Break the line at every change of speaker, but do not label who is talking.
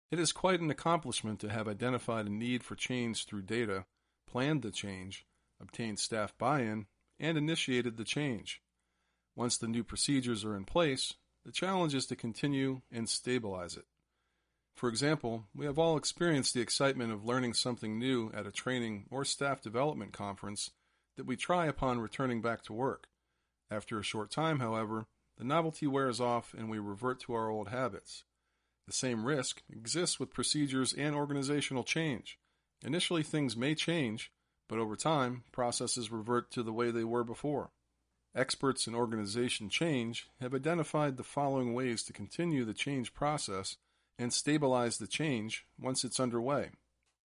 It is quite an accomplishment to have identified a need for change through data, planned the change, obtained staff buy-in, and initiated the change. Once the new procedures are in place, the challenge is to continue and stabilize it. For example, we have all experienced the excitement of learning something new at a training or staff development conference that we try upon returning back to work. After a short time, however, the novelty wears off and we revert to our old habits. The same risk exists with procedures and organizational change. Initially, things may change, but over time, processes revert to the way they were before. Experts in organization change have identified the following ways to continue the change process and stabilize the change once it's underway.